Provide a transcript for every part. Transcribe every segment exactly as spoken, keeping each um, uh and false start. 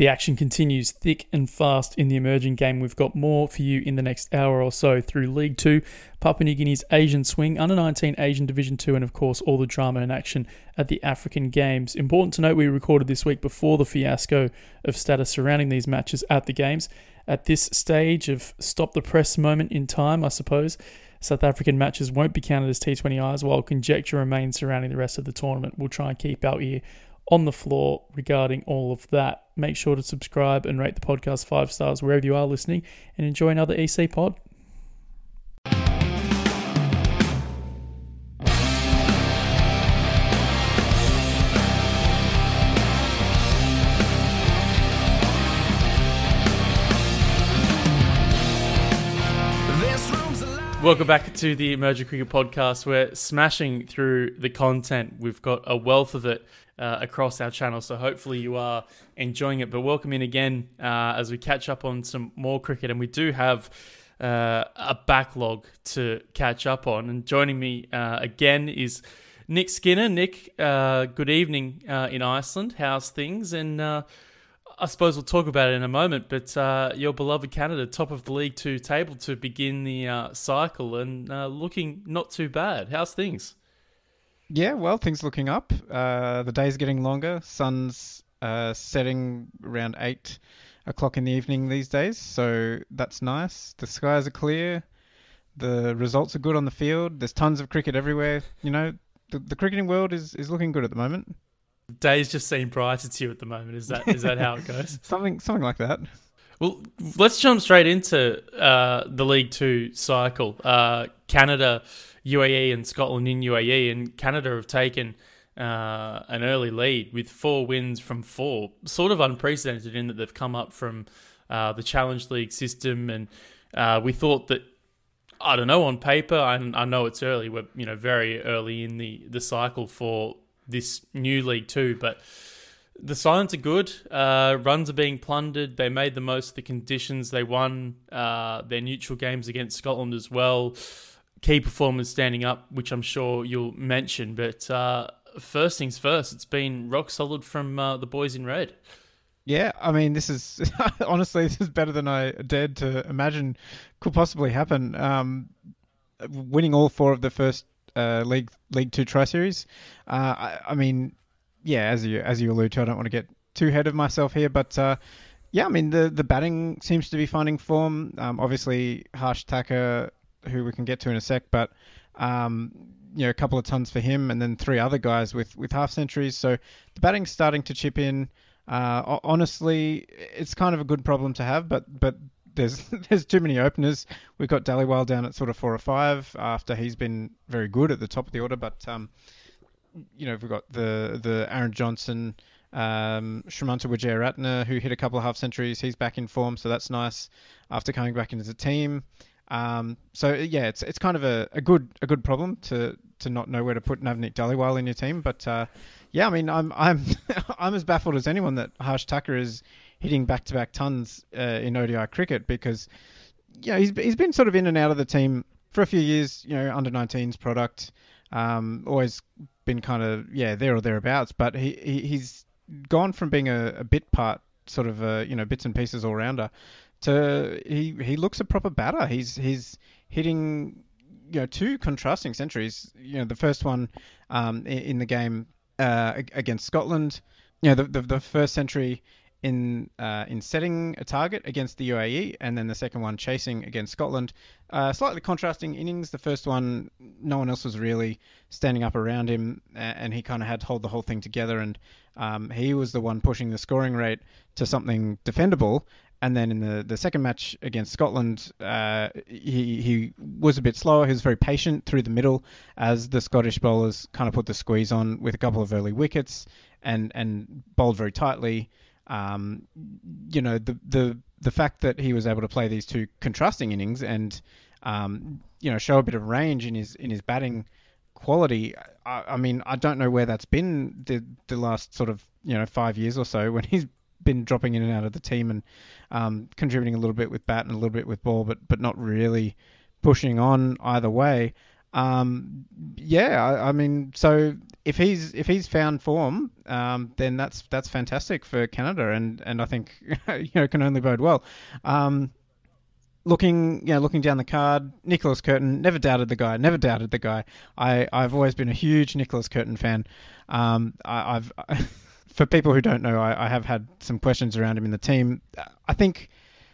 The action continues thick and fast in the emerging game. We've got more for you in the next hour or so through League two, Papua New Guinea's Asian Swing, under nineteen Asian Division two, and of course all the drama and action at the African Games. Important to note, we recorded this week before the fiasco of status surrounding these matches at the Games. At this stage of stop the press moment in time, I suppose, South African matches won't be counted as T twenty Is, while conjecture remains surrounding the rest of the tournament. We'll try and keep our ear on the floor regarding all of that. Make sure to subscribe and rate the podcast five stars wherever you are listening, and enjoy another E C pod. Welcome back to the Emerging Cricket Podcast. We're smashing through the content. We've got a wealth of it uh, across our channel, so hopefully you are enjoying it. But welcome in again uh, as we catch up on some more cricket, and we do have uh, a backlog to catch up on. And joining me uh, again is Nick Skinner. Nick, uh, good evening uh, in Iceland. How's things? And uh, I suppose we'll talk about it in a moment, but uh, your beloved Canada, top of the League Two table to begin the uh, cycle, and uh, looking not too bad. How's things? Yeah, well, things looking up. Uh, the day's getting longer. Sun's uh, setting around eight o'clock in the evening these days, so that's nice. The skies are clear. The results are good on the field. There's tons of cricket everywhere. You know, the, the cricketing world is, is looking good at the moment. Days just seem brighter to you at the moment. Is that is that how it goes? something something like that. Well, let's jump straight into uh, the League Two cycle. Uh, Canada, U A E, and Scotland in U A E, and Canada have taken uh, an early lead with four wins from four. Sort of unprecedented in that they've come up from uh, the Challenge League system, and uh, we thought that, I don't know, on paper, I, I know it's early. We're you know very early in the, the cycle for this new League Two, but the signs are good. Uh, runs are being plundered. They made the most of the conditions. They won uh, their neutral games against Scotland as well. Key performers standing up, which I'm sure you'll mention. But uh, first things first, it's been rock solid from uh, the boys in red. Yeah, I mean, this is honestly this is better than I dared to imagine could possibly happen. Um, winning all four of the first Uh, League League Two Tri-Series. Uh, I, I mean, yeah, as you as you allude to, I don't want to get too ahead of myself here, but uh, yeah, I mean the the batting seems to be finding form. Um, obviously, Harsh Thakur, who we can get to in a sec, but um, you know, a couple of tons for him, and then three other guys with with half centuries. So the batting's starting to chip in. Uh, honestly, it's kind of a good problem to have, but but. There's there's too many openers. We've got Dhaliwal down at sort of four or five after he's been very good at the top of the order. But um, you know, we've got the the Aaron Johnson, um, Shamanta Wijeyaratne, who hit a couple of half centuries. He's back in form, so that's nice after coming back into the team. Um, so yeah, it's it's kind of a, a good a good problem to to not know where to put Navneet Dhaliwal in your team. But uh, yeah, I mean, I'm I'm I'm as baffled as anyone that Harsh Thakur is hitting back-to-back tons uh, in O D I cricket, because you know, he's he's been sort of in and out of the team for a few years. You know, under nineteens product, um, always been kind of yeah there or thereabouts. But he, he he's gone from being a, a bit part, sort of a, you know bits and pieces all rounder, to he he looks a proper batter. He's he's hitting you know two contrasting centuries. You know, the first one um, in, in the game uh, against Scotland. You know, the the, the first century in uh, in setting a target against the U A E, and then the second one chasing against Scotland. Uh, slightly contrasting innings. The first one, no one else was really standing up around him, and he kind of had to hold the whole thing together, and um, he was the one pushing the scoring rate to something defendable. And then in the, the second match against Scotland, uh, he he was a bit slower. He was very patient through the middle as the Scottish bowlers kind of put the squeeze on with a couple of early wickets, and, and bowled very tightly. Um, you know, the, the the fact that he was able to play these two contrasting innings and um, you know show a bit of range in his in his batting quality. I, I mean, I don't know where that's been the the last sort of you know five years or so, when he's been dropping in and out of the team and um, contributing a little bit with bat and a little bit with ball, but but not really pushing on either way. Um, yeah, I, I mean, so if he's if he's found form, um, then that's that's fantastic for Canada, and, and I think you know can only bode well. Um, looking you know looking down the card, Nicholas Curtin, never doubted the guy, never doubted the guy. I I've always been a huge Nicholas Curtin fan. Um, I, I've for people who don't know, I, I have had some questions around him in the team. I think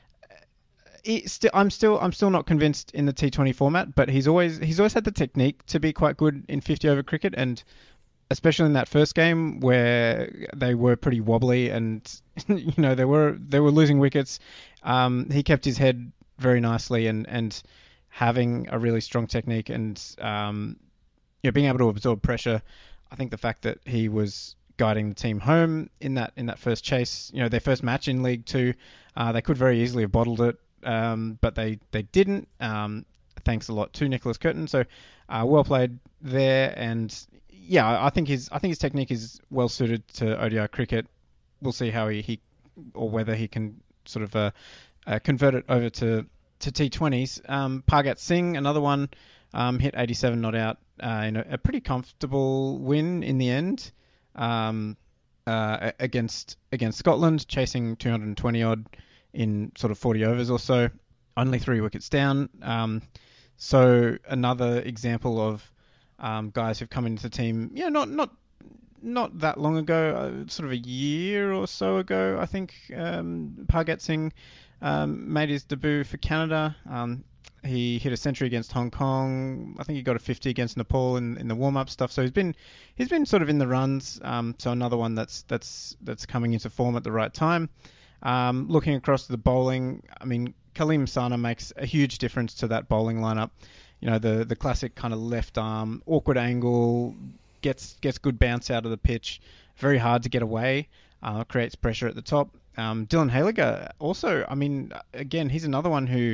st- I'm still I'm still not convinced in the T twenty format, but he's always he's always had the technique to be quite good in fifty over cricket, and especially in that first game where they were pretty wobbly and you know they were they were losing wickets. Um, he kept his head very nicely and and having a really strong technique and um, you know, being able to absorb pressure. I think the fact that he was guiding the team home in that in that first chase, you know, their first match in League Two, uh, they could very easily have bottled it, um, but they they didn't. Um, thanks a lot to Nicholas Curtin. So uh, well played there, and yeah, I think his I think his technique is well suited to O D I cricket. We'll see how he, he or whether he can sort of uh, uh, convert it over to to T twenties. Um, Pargat Singh, another one, um, hit eighty-seven not out uh, in a, a pretty comfortable win in the end um, uh, against against Scotland, chasing two hundred twenty odd in sort of forty overs or so, only three wickets down. Um, so another example of um, guys who've come into the team, yeah, not not not that long ago, uh, sort of a year or so ago, I think um, Pargat Singh um, made his debut for Canada. Um, he hit a century against Hong Kong. I think he got a fifty against Nepal in, in the warm-up stuff. So he's been he's been sort of in the runs. Um, so another one that's that's that's coming into form at the right time. Um, looking across the bowling, I mean, Kaleem Sana makes a huge difference to that bowling lineup. You know, the the classic kind of left arm, awkward angle, gets gets good bounce out of the pitch, very hard to get away, uh, creates pressure at the top. Um, Dylan Haliger also, I mean, again, he's another one who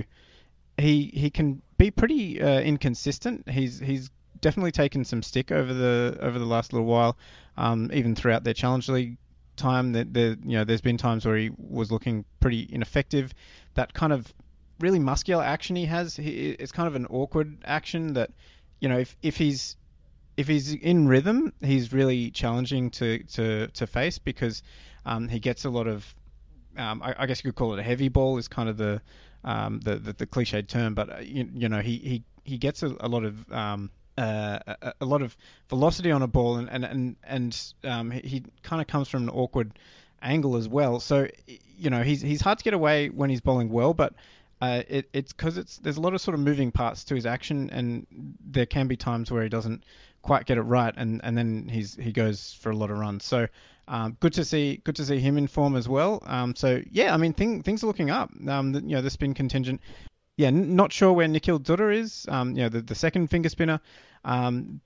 he he can be pretty uh, inconsistent. He's he's definitely taken some stick over the over the last little while, um, even throughout their Challenge League time. That the you know there's been times where he was looking pretty ineffective. That kind of really muscular action he has, he, it's kind of an awkward action that, you know, if if he's if he's in rhythm, he's really challenging to, to, to face because um, he gets a lot of, um, I, I guess you could call it a heavy ball is kind of the um, the, the, the cliched term, but uh, you, you know he, he, he gets a, a lot of um, uh, a, a lot of velocity on a ball and and and, and um, he, he kind of comes from an awkward angle as well. So you know he's he's hard to get away when he's bowling well, but Uh, it, it's because it's there's a lot of sort of moving parts to his action, and there can be times where he doesn't quite get it right, and, and then he's he goes for a lot of runs. So um, good to see good to see him in form as well. Um, so yeah, I mean thing, things are looking up. Um, the, you know the spin contingent. Yeah, n- not sure where Nikhil Dutta is. Um, you know the, the second finger spinner. Um,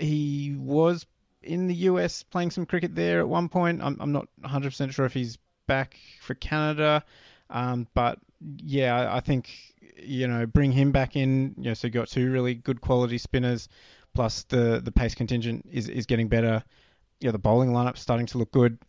he was in the U S playing some cricket there at one point. I'm I'm not one hundred percent sure if he's back for Canada, um, but yeah, I think, you know, bring him back in. You know, so you got two really good quality spinners, plus the, the pace contingent is, is getting better. You know, the bowling lineup's starting to look good.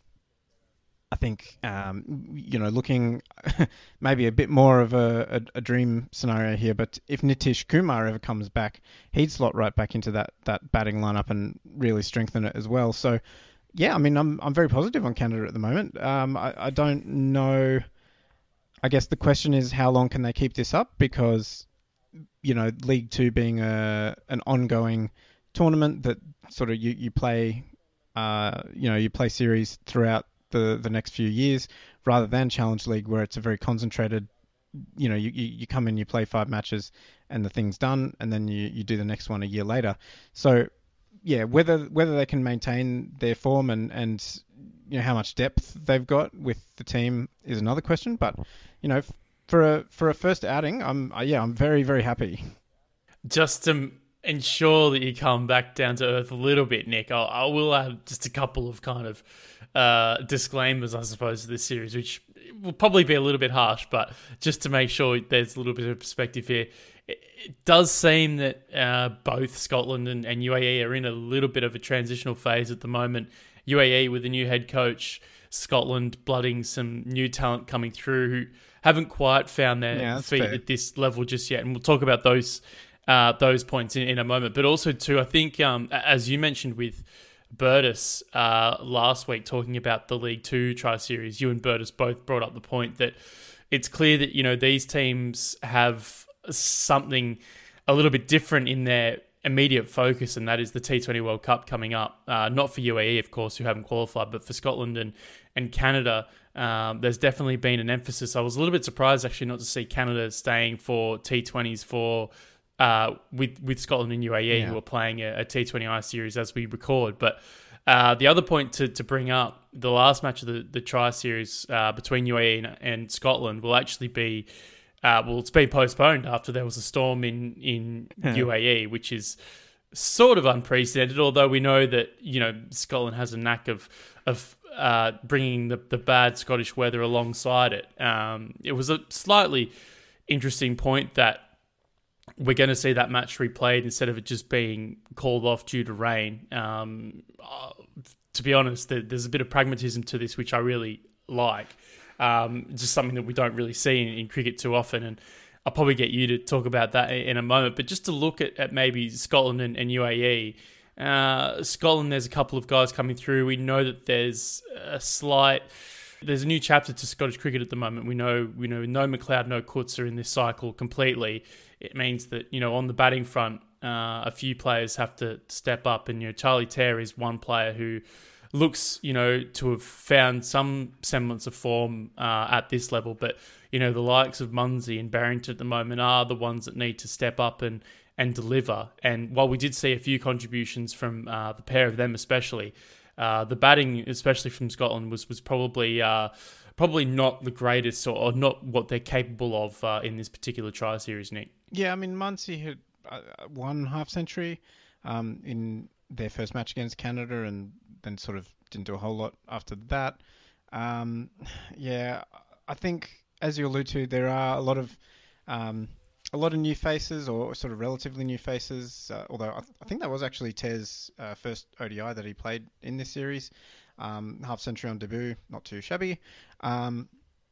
I think, um, you know, looking maybe a bit more of a, a, a dream scenario here, but if Nitish Kumar ever comes back, he'd slot right back into that, that batting lineup and really strengthen it as well. So, yeah, I mean, I'm I'm very positive on Canada at the moment. Um, I, I don't know. I guess the question is how long can they keep this up? Because, you know, League Two being a an ongoing tournament that sort of you, you play, uh, you know, you play series throughout the, the next few years rather than Challenge League where it's a very concentrated, you know, you, you, you come in, you play five matches and the thing's done and then you, you do the next one a year later. So, yeah, whether whether they can maintain their form and, and you know how much depth they've got with the team is another question. But you know, for a for a first outing, I'm uh, yeah, I'm very very happy. Just to ensure that you come back down to earth a little bit, Nick, I'll, I will add just a couple of kind of uh, disclaimers, I suppose, to this series, which will probably be a little bit harsh, but just to make sure there's a little bit of perspective here. It does seem that uh, both Scotland and, and U A E are in a little bit of a transitional phase at the moment. U A E with a new head coach, Scotland blooding some new talent coming through who haven't quite found their yeah, feet fair. at this level just yet. And we'll talk about those uh, those points in, in a moment. But also, too, I think, um, as you mentioned with Burtis uh, last week, talking about the League Two Tri-Series, you and Burtis both brought up the point that it's clear that, you know, these teams have something a little bit different in their immediate focus, and that is the T twenty World Cup coming up. Uh, not for U A E, of course, who haven't qualified, but for Scotland and, and Canada. Um, there's definitely been an emphasis. I was a little bit surprised, actually, not to see Canada staying for T twenties for uh, with with Scotland and U A E, yeah. who are playing a, a T twenty I series as we record. But uh, the other point to, to bring up, the last match of the, the Tri-Series uh, between U A E and, and Scotland will actually be Uh, well, it's been postponed after there was a storm in, in yeah. U A E, which is sort of unprecedented, although we know that, you know, Scotland has a knack of of uh, bringing the, the bad Scottish weather alongside it. Um, it was a slightly interesting point that we're going to see that match replayed instead of it just being called off due to rain. Um, uh, to be honest, there, there's a bit of pragmatism to this, which I really like. Um, just something that we don't really see in, in cricket too often, and I'll probably get you to talk about that in a moment. But just to look at, at maybe Scotland and, and U A E, uh, Scotland, there's a couple of guys coming through. We know that there's a slight, there's a new chapter to Scottish cricket at the moment. We know, we know, no McLeod, no Coates are in this cycle completely. It means that, you know, on the batting front, uh, a few players have to step up, and you know, Charlie Taylor is one player who looks, you know, to have found some semblance of form uh, at this level. But, you know, the likes of Munsey and Barrington at the moment are the ones that need to step up and, and deliver. And while we did see a few contributions from uh, the pair of them especially, uh, the batting, especially from Scotland, was was probably uh, probably not the greatest, or, or not what they're capable of uh, in this particular Tri-Series, Nick. Yeah, I mean, Munsey had uh, one half century um, in their first match against Canada, and then sort of didn't do a whole lot after that. Um, yeah, I think, as you allude to, there are a lot of um, a lot of new faces, or sort of relatively new faces. Uh, although I, th- I think that was actually Tez' uh, first O D I that he played in this series. Um, half century on debut, not too shabby. Um,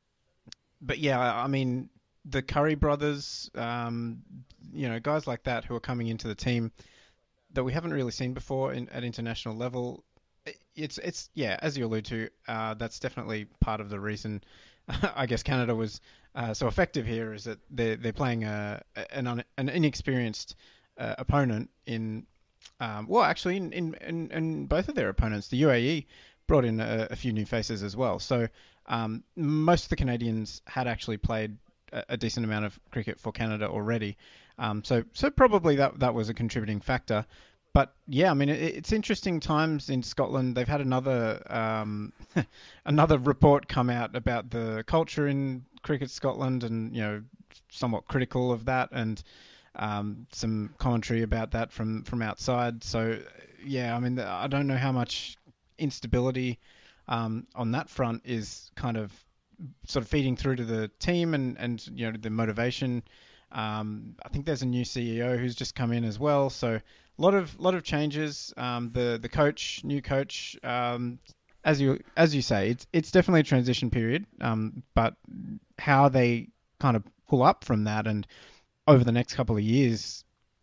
but yeah, I, I mean, the Curry brothers, um, you know, guys like that who are coming into the team that we haven't really seen before in, at international level. It's, it's yeah, as you allude to, uh, that's definitely part of the reason I guess Canada was uh, so effective here, is that they're, they're playing a, an, un, an inexperienced uh, opponent in, um, well, actually, in, in, in, in both of their opponents. The U A E brought in a, a few new faces as well. So um, most of the Canadians had actually played a, a decent amount of cricket for Canada already. Um, so, so probably that that was a contributing factor. But yeah, I mean, it, it's interesting times in Scotland. They've had another um, another report come out about the culture in Cricket Scotland, and you know, somewhat critical of that, and um, some commentary about that from, from outside. So yeah, I mean, I don't know how much instability um, on that front is kind of sort of feeding through to the team, and, and you know, the motivation. Um, I think there's a new C E O who's just come in as well, so a lot of lot of changes. Um, the the coach, new coach, um, as you as you say, it's it's definitely a transition period. Um, but how they kind of pull up from that, and over the next couple of years,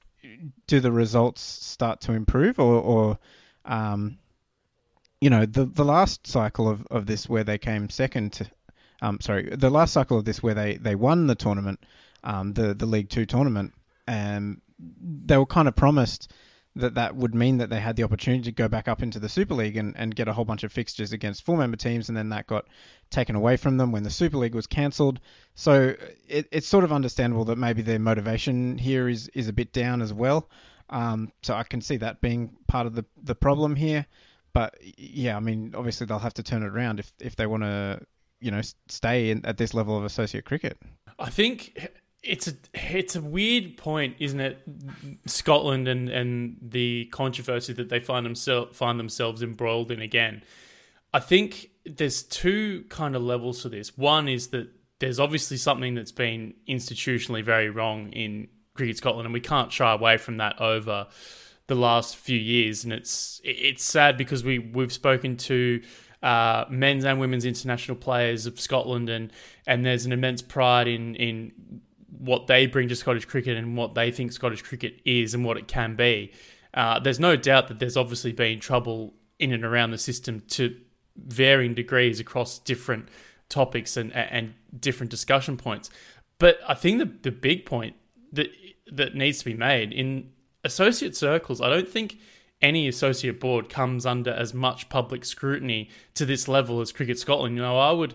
do the results start to improve, or, or um, you know, the the last cycle of, of this where they came second to, um, sorry, the last cycle of this where they, they won the tournament. Um, the, the League Two tournament, and they were kind of promised that that would mean that they had the opportunity to go back up into the Super League and, and get a whole bunch of fixtures against full-member teams, and then that got taken away from them when the Super League was cancelled. So it, it's sort of understandable that maybe their motivation here is, is a bit down as well. Um, so I can see that being part of the, the problem here. But yeah, I mean, obviously they'll have to turn it around if, if they want to, you know, stay in, at this level of associate cricket. I think it's a it's a weird point, isn't it? Scotland and, and the controversy that they find themselves find themselves embroiled in again. I think there's two kind of levels to this. One is that there's obviously something that's been institutionally very wrong in Cricket Scotland, and we can't shy away from that over the last few years. And it's it's sad because we we've spoken to uh, men's and women's international players of Scotland, and and there's an immense pride in in what they bring to Scottish cricket and what they think Scottish cricket is and what it can be. Uh, there's no doubt that there's obviously been trouble in and around the system to varying degrees across different topics and and different discussion points. But I think the the big point that that needs to be made in associate circles, I don't think any associate board comes under as much public scrutiny to this level as Cricket Scotland. You know, I would,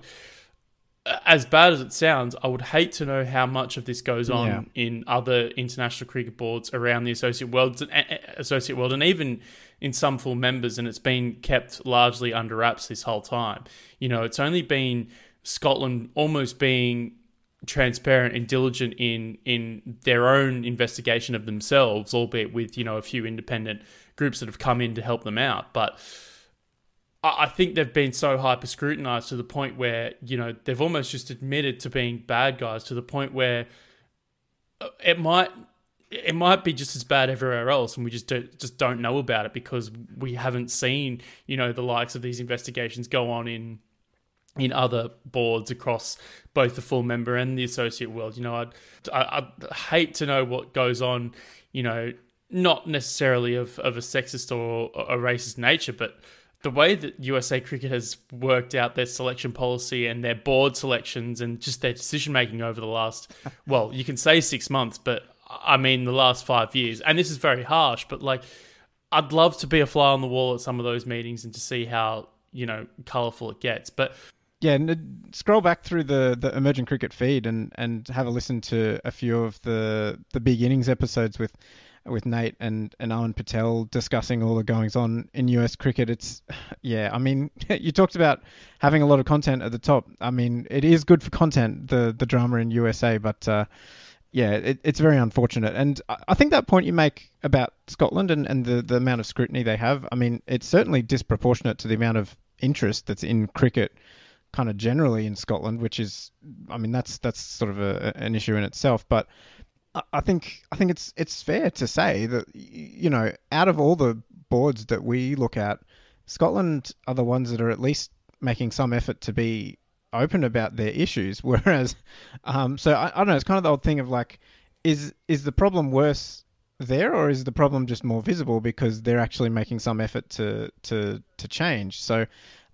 as bad as it sounds, I would hate to know how much of this goes on Yeah. in other international cricket boards around the associate world, associate world, and even in some full members, and it's been kept largely under wraps this whole time. You know, it's only been Scotland almost being transparent and diligent in in their own investigation of themselves, albeit with, you know, a few independent groups that have come in to help them out. But I I think they've been so hyper scrutinized to the point where, you know, they've almost just admitted to being bad guys, to the point where it might it might be just as bad everywhere else, and we just don't just don't know about it because we haven't seen, you know, the likes of these investigations go on in in other boards across both the full member and the associate world. You know, I'd, I, I'd hate to know what goes on, you know, not necessarily of, of a sexist or a racist nature, but the way that U S A Cricket has worked out their selection policy and their board selections and just their decision-making over the last, well, you can say six months, but I mean the last five years. And this is very harsh, but like, I'd love to be a fly on the wall at some of those meetings and to see how, you know, colourful it gets. But Yeah, and scroll back through the, the Emerging Cricket feed and, and have a listen to a few of the the big innings episodes with with Nate and, and Owen Patel discussing all the goings on in U S cricket. It's, yeah, I mean, you talked about having a lot of content at the top. I mean, it is good for content, the, the drama in U S A, but uh, yeah, it, it's very unfortunate. And I, I think that point you make about Scotland and, and the, the amount of scrutiny they have, I mean, it's certainly disproportionate to the amount of interest that's in cricket kind of generally in Scotland, which is, I mean, that's that's sort of a, an issue in itself. But I, I think I think it's it's fair to say that, you know, out of all the boards that we look at, Scotland are the ones that are at least making some effort to be open about their issues. Whereas, um, so I, I don't know, it's kind of the old thing of like, is is the problem worse there, or is the problem just more visible because they're actually making some effort to to to change? So,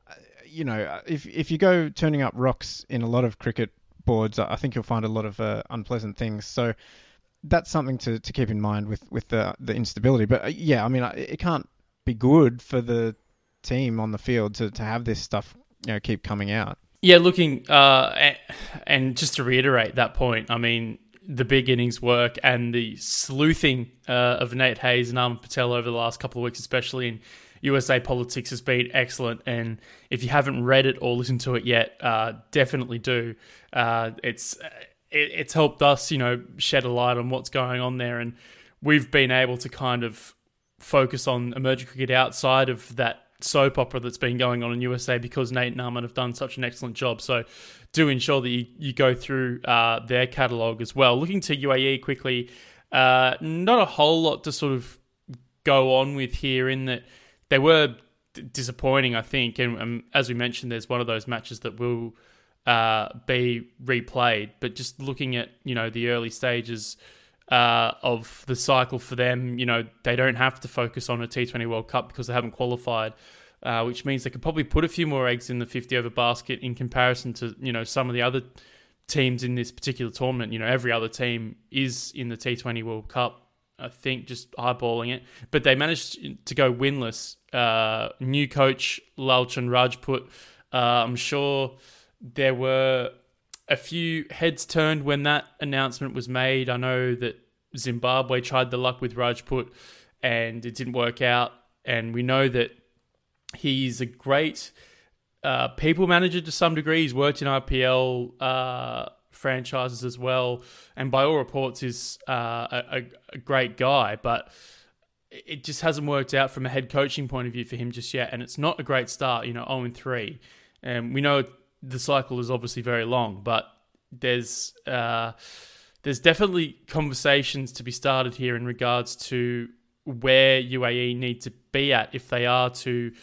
you know, if if you go turning up rocks in a lot of cricket boards, I think you'll find a lot of uh, unpleasant things. So that's something to, to keep in mind with, with the the instability. But uh, yeah, I mean, it can't be good for the team on the field to, to have this stuff, you know, keep coming out. yeah, looking, uh, and just to reiterate that point, I mean, the big innings work and the sleuthing uh, of Nate Hayes and Armin Patel over the last couple of weeks, especially in U S A politics, has been excellent. And if you haven't read it or listened to it yet, uh, definitely do. Uh, it's it, it's helped us, you know, shed a light on what's going on there, and we've been able to kind of focus on emerging cricket outside of that soap opera that's been going on in U S A because Nate and Armin have done such an excellent job. So do ensure that you, you go through uh, their catalogue as well. Looking to U A E quickly, uh, not a whole lot to sort of go on with here in that they were d- disappointing, I think. And um, as we mentioned, there's one of those matches that will uh, be replayed. But just looking at, you know, the early stages uh, of the cycle for them, you know, they don't have to focus on a T twenty World Cup because they haven't qualified, uh, which means they could probably put a few more eggs in the fifty over basket in comparison to, you know, some of the other teams in this particular tournament. You know, every other team is in the T twenty World Cup, I think, just eyeballing it. But they managed to go winless. Uh, new coach, Lalchan Rajput. Uh, I'm sure there were a few heads turned when that announcement was made. I know that Zimbabwe tried the luck with Rajput and it didn't work out. And we know that he's a great uh, people manager to some degree. He's worked in I P L uh, franchises as well, and by all reports is uh, a, a great guy, but it just hasn't worked out from a head coaching point of view for him just yet, and it's not a great start, you know, oh and three. And we know the cycle is obviously very long, but there's uh, there's definitely conversations to be started here in regards to where U A E need to be at if they are to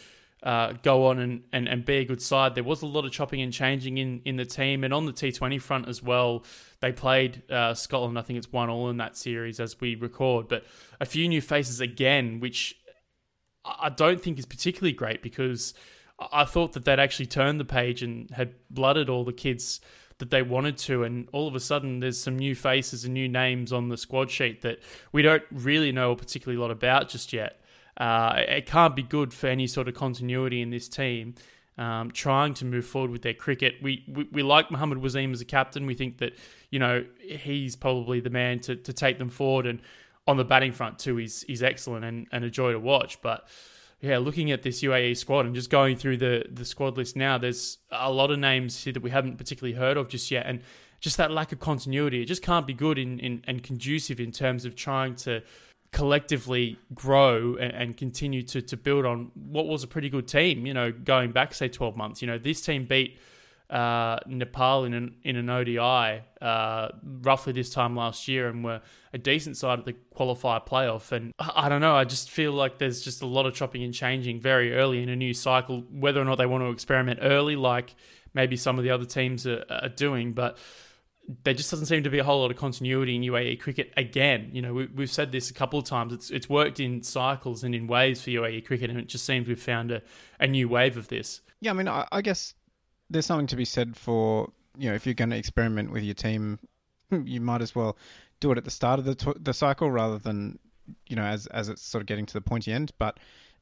uh, go on and, and, and be a good side. There was a lot of chopping and changing in, in the team, and on the T twenty front as well. They played uh, Scotland, I think it's one all in that series as we record, but a few new faces again, which I don't think is particularly great, because I thought that they'd actually turned the page and had blooded all the kids that they wanted to, and all of a sudden there's some new faces and new names on the squad sheet that we don't really know a particularly lot about just yet. Uh, it can't be good for any sort of continuity in this team, um, trying to move forward with their cricket. We, we we like Mohammad Waseem as a captain. We think that, you know, he's probably the man to, to take them forward, and on the batting front too, he's, he's excellent and, and a joy to watch. But yeah, looking at this U A E squad and just going through the, the squad list now, there's a lot of names here that we haven't particularly heard of just yet. And just that lack of continuity, it just can't be good in, in and conducive in terms of trying to collectively grow and, and continue to, to build on what was a pretty good team, you know, going back, say, twelve months. You know, this team beat uh, Nepal in an, in an O D I uh, roughly this time last year, and were a decent side of the qualifier playoff. And I, I don't know, I just feel like there's just a lot of chopping and changing very early in a new cycle, whether or not they want to experiment early like maybe some of the other teams are, are doing. But there just doesn't seem to be a whole lot of continuity in U A E cricket again. You know, we, we've said this a couple of times. It's it's worked in cycles and in waves for U A E cricket, and it just seems we've found a, a new wave of this. Yeah, I mean, I, I guess there's something to be said for, you know, if you're going to experiment with your team, you might as well do it at the start of the t- the cycle rather than, you know, as as it's sort of getting to the pointy end. But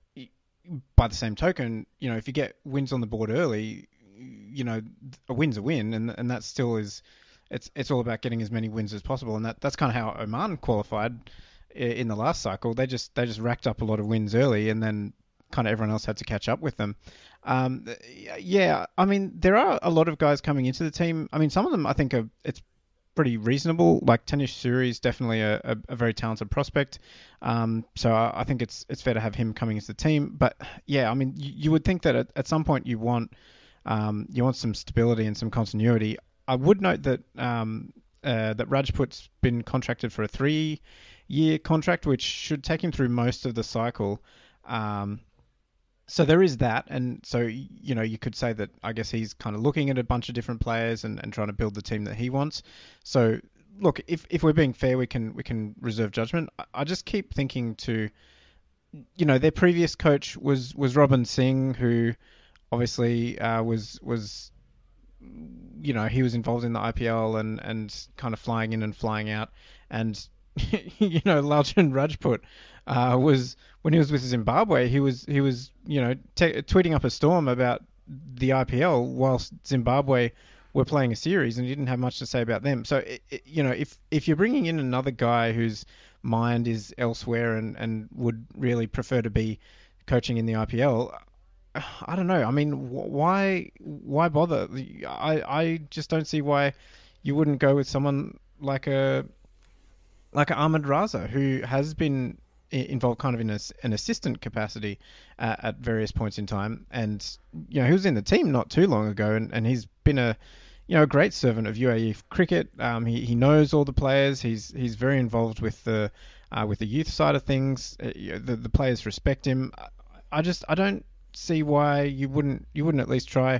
by the same token, you know, if you get wins on the board early, you know, a win's a win, and and that still is. It's it's all about getting as many wins as possible, and that, that's kind of how Oman qualified in the last cycle. They just they just racked up a lot of wins early, and then kind of everyone else had to catch up with them. Um, yeah, I mean, there are a lot of guys coming into the team. I mean, some of them I think are it's pretty reasonable. Like Tanish Suri is definitely a, a, a very talented prospect. Um, so I, I think it's it's fair to have him coming into the team. But yeah, I mean, you, you would think that at, at some point you want um, you want some stability and some continuity. I would note that um, uh, that Rajput's been contracted for a three-year contract, which should take him through most of the cycle. Um, so there is that, and so you know you could say that I guess he's kind of looking at a bunch of different players and, and trying to build the team that he wants. So look, if if we're being fair, we can we can reserve judgment. I, I just keep thinking to, you know, their previous coach was was Robin Singh, who obviously uh, was was. You know, he was involved in the I P L and, and kind of flying in and flying out. And, you know, Lalchin Rajput uh, was, when he was with Zimbabwe, he was, he was you know, te- tweeting up a storm about the I P L whilst Zimbabwe were playing a series, and he didn't have much to say about them. So, it, it, you know, if, if you're bringing in another guy whose mind is elsewhere and, and would really prefer to be coaching in the I P L, I don't know. I mean, why why bother? I, I just don't see why you wouldn't go with someone like a like a Ahmed Raza, who has been involved kind of in a, an assistant capacity uh, at various points in time, and you know he was in the team not too long ago, and, and he's been a you know a great servant of U A E cricket. Um, he he knows all the players. He's he's very involved with the uh, with the youth side of things. Uh, the the players respect him. I, I just I don't. see why you wouldn't you wouldn't at least try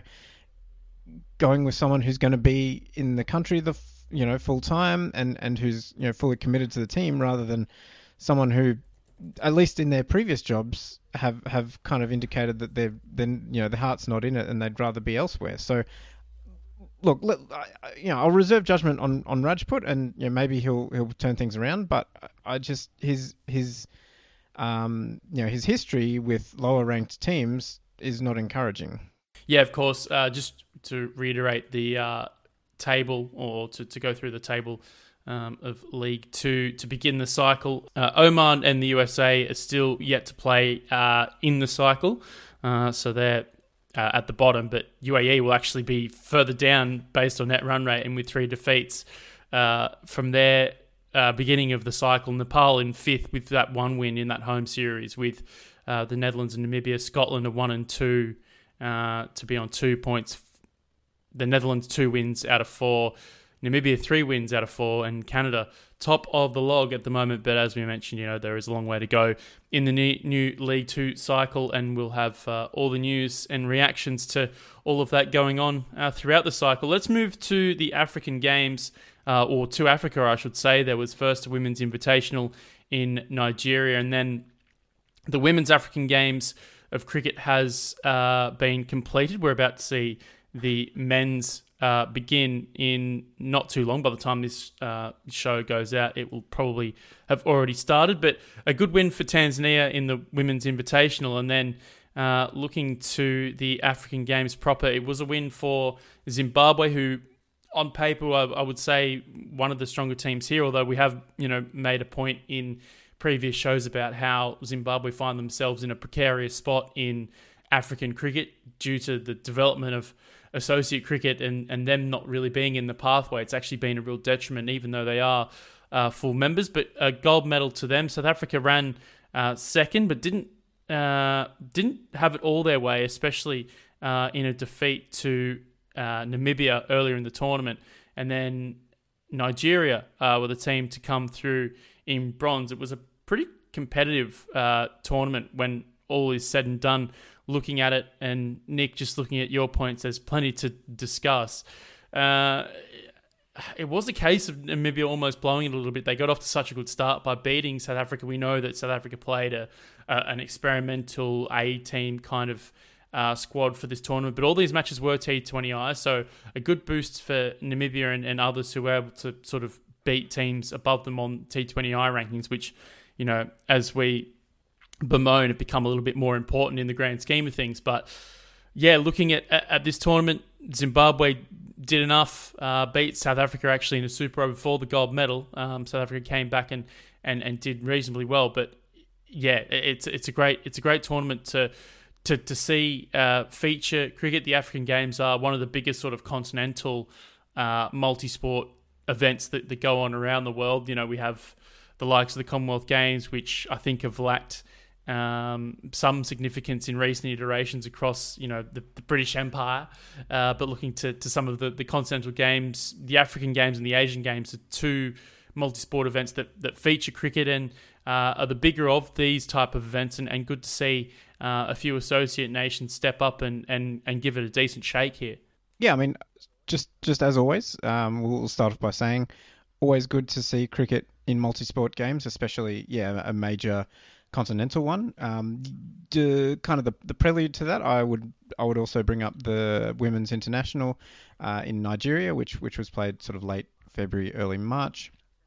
going with someone who's going to be in the country the you know full time and and who's you know fully committed to the team, rather than someone who at least in their previous jobs have have kind of indicated that they're then you know the heart's not in it and they'd rather be elsewhere. So look, let, I, you know I'll reserve judgment on on Rajput, and you know maybe he'll he'll turn things around, but I just his his Um, you know, his history with lower ranked teams is not encouraging. Yeah, of course. Uh, just to reiterate the uh, table, or to, to go through the table um, of League Two to begin the cycle. Uh, Oman and the U S A are still yet to play uh, in the cycle, uh, so they're uh, at the bottom. But U A E will actually be further down based on net run rate, and with three defeats uh, from there. Uh, beginning of the cycle, Nepal in fifth with that one win in that home series, with uh, the Netherlands and Namibia. Scotland are one and two uh, to be on two points. The Netherlands two wins out of four. Namibia three wins out of four, and Canada top of the log at the moment. But as we mentioned, you know, there is a long way to go in the new, new League Two cycle, and we'll have uh, all the news and reactions to all of that going on uh, throughout the cycle. Let's move to the African Games, uh, or to Africa, I should say. There was first a Women's Invitational in Nigeria, and then the Women's African Games of cricket has uh, been completed. We're about to see the men's uh, begin in not too long. By the time this uh, show goes out, it will probably have already started. But a good win for Tanzania in the Women's Invitational. And then uh, looking to the African Games proper, it was a win for Zimbabwe, who on paper I, I would say one of the stronger teams here, although we have, you know, made a point in previous shows about how Zimbabwe find themselves in a precarious spot in African cricket due to the development of associate cricket and, and them not really being in the pathway. It's actually been a real detriment, even though they are uh, full members. But a gold medal to them. South Africa ran uh, second, but didn't uh, didn't have it all their way, especially uh, in a defeat to uh, Namibia earlier in the tournament. And then Nigeria uh, were the team to come through in bronze. It was a pretty competitive uh, tournament when all is said and done, looking at it. And Nick, just looking at your points, there's plenty to discuss. Uh, it was a case of Namibia almost blowing it a little bit. They got off to such a good start by beating South Africa. We know that South Africa played a, a an experimental A-team kind of uh, squad for this tournament, but all these matches were T twenty I, so a good boost for Namibia and, and others who were able to sort of beat teams above them on T twenty I rankings, which, you know, as we bemoan, have become a little bit more important in the grand scheme of things. But yeah, looking at, at, at this tournament, Zimbabwe did enough, uh, beat South Africa actually in a super over for the gold medal. Um, South Africa came back and, and, and did reasonably well. But yeah, it's it's a great it's a great tournament to to to see uh, feature cricket. The African Games are one of the biggest sort of continental uh, multi-sport events that, that go on around the world. You know, we have the likes of the Commonwealth Games, which I think have lacked um, some significance in recent iterations across, you know, the, the British Empire. Uh, but looking to, to some of the, the continental games, the African Games and the Asian Games are two multi-sport events that, that feature cricket and uh, are the bigger of these type of events. And, and good to see uh, a few associate nations step up and, and, and give it a decent shake here. Yeah, I mean, just just as always, um, we'll start off by saying always good to see cricket in multi-sport games, especially, yeah, a major continental one. Um, the, kind of the, the prelude to that, I would I would also bring up the Women's International uh, in Nigeria, which which was played sort of late February, early March.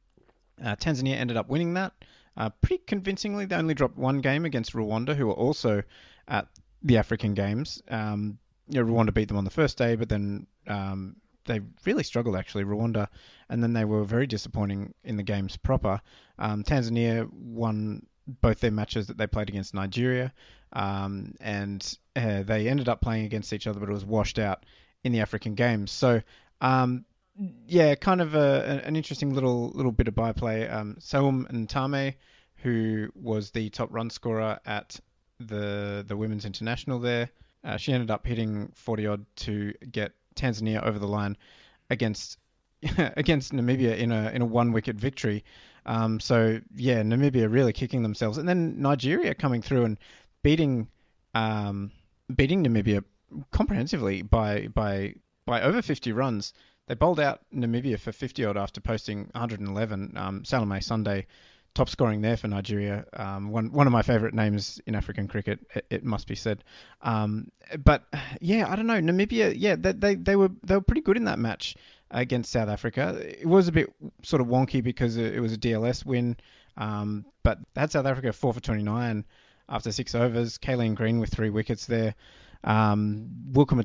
Uh, Tanzania ended up winning that uh, pretty convincingly. They only dropped one game against Rwanda, who were also at the African Games. Um, you know, Rwanda beat them on the first day, but then um, they really struggled, actually, Rwanda, and then they were very disappointing in the games proper. Um, Tanzania won both their matches that they played against Nigeria, um, and uh, they ended up playing against each other, but it was washed out in the African Games. So, um, yeah, kind of a, an interesting little little bit of byplay. Um, Saum Ntame, who was the top run scorer at the the Women's International there, uh, she ended up hitting forty odd to get Tanzania over the line against against Namibia in a in a one wicket victory. Um, so yeah, Namibia really kicking themselves, and then Nigeria coming through and beating um, beating Namibia comprehensively by by by over fifty runs. They bowled out Namibia for fifty odd after posting one hundred eleven. Um, Salome Sunday top scoring there for Nigeria. Um, one one of my favourite names in African cricket, it, it must be said. Um, but yeah, I don't know, Namibia. Yeah, they, they they were they were pretty good in that match against South Africa. It was a bit sort of wonky because it was a D L S win, um, but they had South Africa four for twenty-nine after six overs. Kayleen Green with three wickets there. Um, Wilka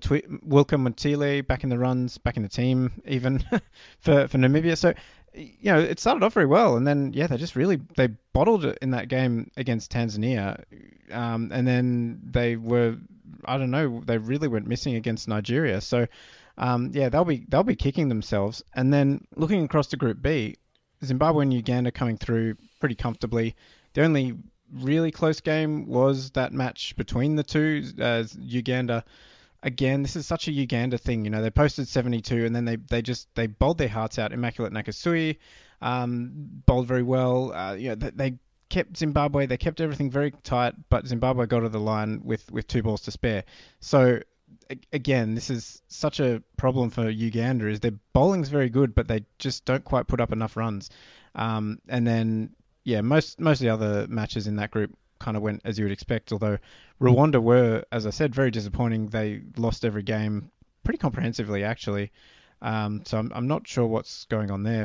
Matile back in the runs, back in the team even for, for Namibia. So, you know, it started off very well, and then, yeah, they just really, they bottled it in that game against Tanzania. Um, and then they were, I don't know, they really went missing against Nigeria. So, um, yeah, they'll be, they'll be kicking themselves. And then looking across to Group B, Zimbabwe and Uganda coming through pretty comfortably. The only really close game was that match between the two, as Uganda again, this is such a Uganda thing. You know, they posted seventy-two and then they, they just they bowled their hearts out. Immaculate Nakasui um, bowled very well. Uh, you know, they, they kept Zimbabwe. They kept everything very tight, but Zimbabwe got to the line with, with two balls to spare. So again, this is such a problem for Uganda. Is their bowling's very good, but they just don't quite put up enough runs. Um, and then yeah, most most of the other matches in that group kind of went as you would expect, although Rwanda were, as I said, very disappointing. They lost every game pretty comprehensively, actually. Um, so I'm, I'm not sure what's going on there.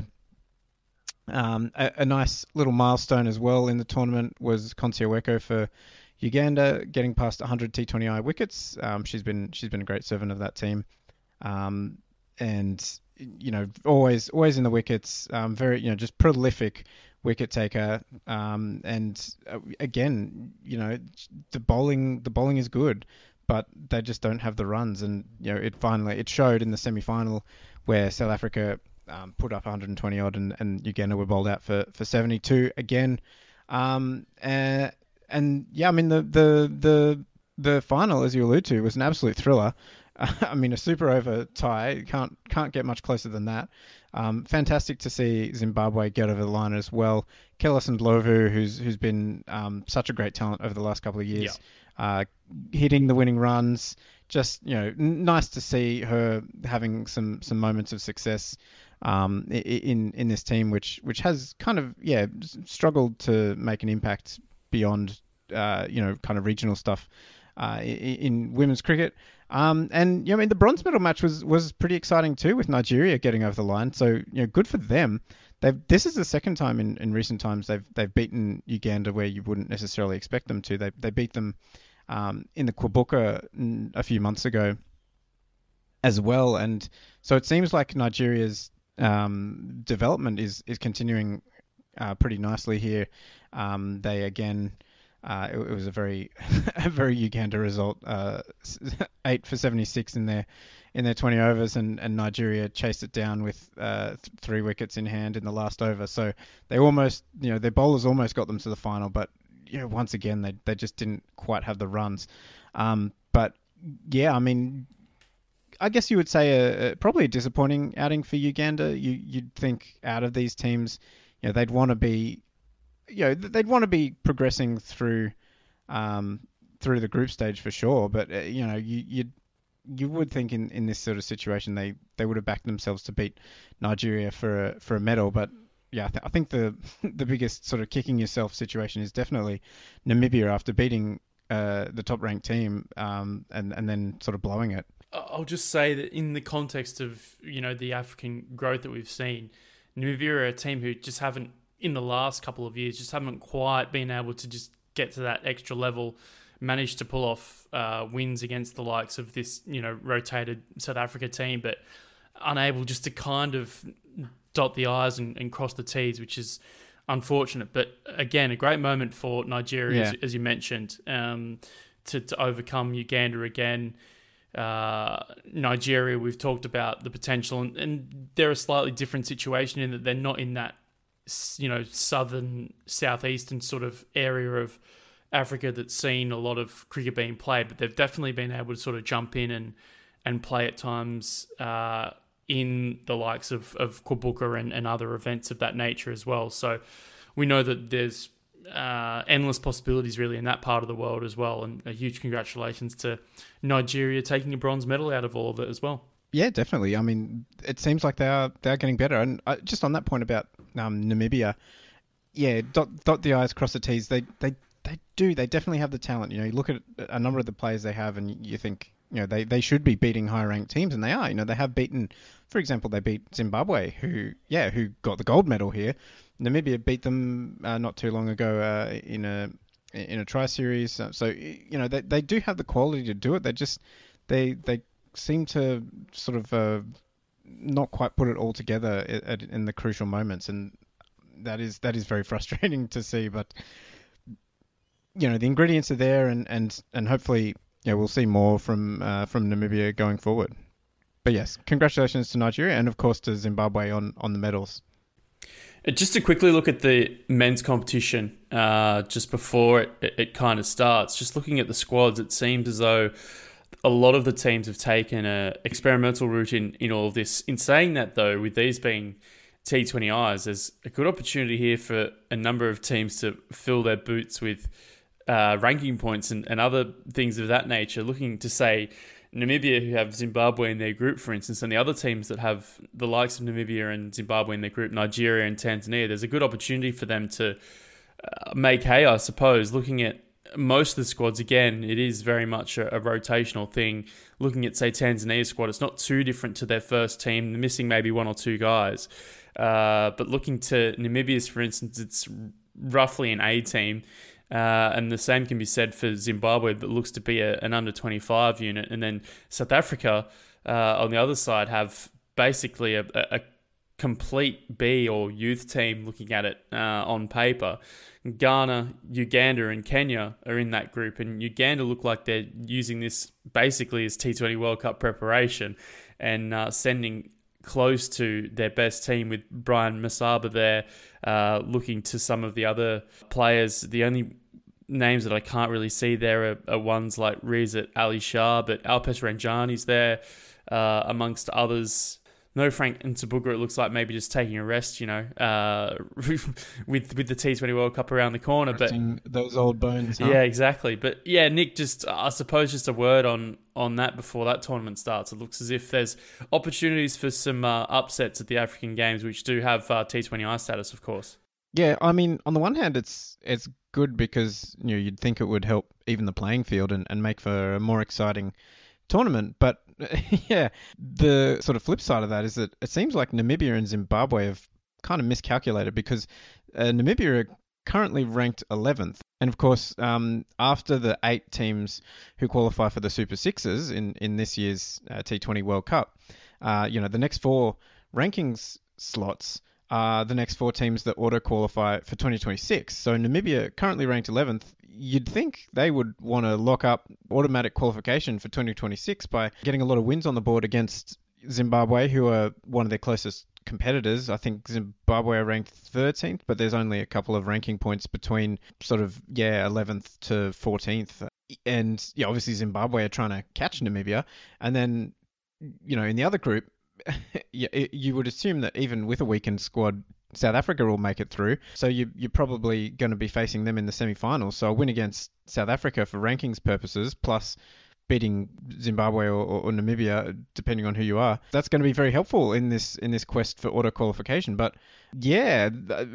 Um, a, a nice little milestone as well in the tournament was Konsia Weko for Uganda, getting past one hundred T twenty I wickets. Um, she's been she's been a great servant of that team, um, and you know always always in the wickets. Um, very you know just prolific wicket taker, um, and uh, again, you know, the bowling the bowling is good, but they just don't have the runs, and you know, it finally it showed in the semi-final where South Africa um, put up one hundred twenty odd, and, and Uganda were bowled out for, for seventy-two again, um, and, and yeah, I mean the the the the final, as you allude to, was an absolute thriller. I mean, a super over tie. Can't can't get much closer than that. Um, fantastic to see Zimbabwe get over the line as well. Kelis Ndlovu, who's who's been um, such a great talent over the last couple of years, yeah. uh, hitting the winning runs. Just you know, n- nice to see her having some, some moments of success um, in in this team, which which has kind of yeah struggled to make an impact beyond uh, you know kind of regional stuff uh, in, in women's cricket. Um, and, you know, I mean, the bronze medal match was, was pretty exciting too, with Nigeria getting over the line. So, you know, good for them. They've, this is the second time in, in recent times they've they've beaten Uganda where you wouldn't necessarily expect them to. They they beat them um, in the Kwabuka a few months ago as well. And so it seems like Nigeria's um, development is, is continuing uh, pretty nicely here. Um, they, again... Uh, it, it was a very, a very Uganda result. Uh, eight for seventy-six in their, in their twenty overs, and, and Nigeria chased it down with uh, th- three wickets in hand in the last over. So they almost, you know, their bowlers almost got them to the final, but you know, once again they they just didn't quite have the runs. Um, but yeah, I mean, I guess you would say a, a probably a disappointing outing for Uganda. You you'd think out of these teams, you know, they'd want to be. You know, they'd want to be progressing through, um, through the group stage for sure. But uh, you know, you you you would think in, in this sort of situation they, they would have backed themselves to beat Nigeria for a, for a medal. But yeah, I, th- I think the the biggest sort of kicking yourself situation is definitely Namibia after beating uh, the top ranked team, um, and and then sort of blowing it. I'll just say that in the context of you know the African growth that we've seen, Namibia are a team who just haven't. In the last couple of years, just haven't quite been able to just get to that extra level, managed to pull off uh, wins against the likes of this, you know, rotated South Africa team, but unable just to kind of dot the I's and, and cross the T's, which is unfortunate. But again, a great moment for Nigeria, yeah. as, as you mentioned, um, to, to overcome Uganda again. Uh, Nigeria, we've talked about the potential, and, and they're a slightly different situation in that they're not in that you know, southern, southeastern sort of area of Africa that's seen a lot of cricket being played, but they've definitely been able to sort of jump in and, and play at times uh, in the likes of, of Kwabuka and, and other events of that nature as well. So we know that there's uh, endless possibilities really in that part of the world as well, and a huge congratulations to Nigeria taking a bronze medal out of all of it as well. Yeah, definitely. I mean, it seems like they are they are getting better. And uh, just on that point about um, Namibia, yeah, dot dot the I's, cross the T's. They they they do. They definitely have the talent. You know, you look at a number of the players they have, and you think, you know, they, they should be beating higher ranked teams, and they are. You know, they have beaten, for example, they beat Zimbabwe, who yeah, who got the gold medal here. Namibia beat them uh, not too long ago uh, in a in a tri series. So you know, they they do have the quality to do it. They just they they. seem to sort of uh, not quite put it all together at, in the crucial moments, and that is that is very frustrating to see. But you know, the ingredients are there, and, and, and hopefully, yeah, we'll see more from uh, from Namibia going forward. But yes, congratulations to Nigeria, and of course to Zimbabwe on, on the medals. Just to quickly look at the men's competition, uh, just before it, it, it kind of starts, just looking at the squads, it seems as though a lot of the teams have taken a experimental route in, in all of this. In saying that, though, with these being T twenty Is, there's a good opportunity here for a number of teams to fill their boots with uh, ranking points and, and other things of that nature, looking to, say, Namibia, who have Zimbabwe in their group, for instance, and the other teams that have the likes of Namibia and Zimbabwe in their group, Nigeria and Tanzania. There's a good opportunity for them to uh, make hay, I suppose. Looking at most of the squads, again, it is very much a, a rotational thing. Looking at, say, Tanzania's squad, it's not too different to their first team. They're missing maybe one or two guys. Uh, but looking to Namibia's, for instance, it's roughly an A team. Uh, and the same can be said for Zimbabwe, that looks to be a, an under twenty-five unit. And then South Africa, uh, on the other side, have basically a, a complete B or youth team looking at it uh, on paper. Ghana, Uganda and Kenya are in that group, and Uganda look like they're using this basically as T twenty World Cup preparation and uh, sending close to their best team with Brian Masaba there, uh, looking to some of the other players. The only names that I can't really see there are, are ones like Rizat Ali Shah, but Alpes Ranjani's there, uh, amongst others. No Frank Ntabuga, it looks like maybe just taking a rest, you know, uh, with with the T twenty World Cup around the corner. Resting but those old bones, huh? Yeah, exactly. But yeah, Nick, just I suppose just a word on, on that before that tournament starts. It looks as if there's opportunities for some uh, upsets at the African Games, which do have uh, T twenty I status, of course. Yeah, I mean, on the one hand, it's it's good because, you know, you'd think it would help even the playing field and, and make for a more exciting tournament. But yeah, the sort of flip side of that is that it seems like Namibia and Zimbabwe have kind of miscalculated, because uh, Namibia are currently ranked eleventh. And of course, um, after the eight teams who qualify for the Super Sixes in, in this year's uh, T twenty World Cup, uh, you know, the next four rankings slots are the next four teams that auto-qualify for twenty twenty-six. So Namibia, currently ranked eleventh, you'd think they would want to lock up automatic qualification for twenty twenty-six by getting a lot of wins on the board against Zimbabwe, who are one of their closest competitors. I think Zimbabwe are ranked thirteenth, but there's only a couple of ranking points between sort of, yeah, eleventh to fourteenth. And yeah, obviously Zimbabwe are trying to catch Namibia. And then, you know, in the other group, yeah, you would assume that even with a weakened squad, South Africa will make it through. So you, you're probably going to be facing them in the semi-finals. So a win against South Africa for rankings purposes, plus beating Zimbabwe or, or, or Namibia, depending on who you are, that's going to be very helpful in this in this quest for auto qualification. But yeah,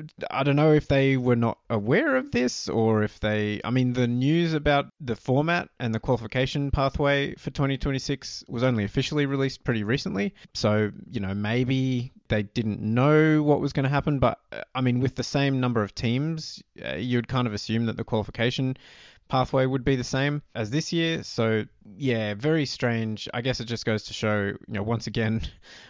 I don't know if they were not aware of this, or if they, I mean, the news about the format and the qualification pathway for twenty twenty-six was only officially released pretty recently. So, you know, maybe they didn't know what was going to happen. But I mean, with the same number of teams, uh, you'd kind of assume that the qualification pathway would be the same as this year. So yeah, very strange. I guess it just goes to show, you know, once again,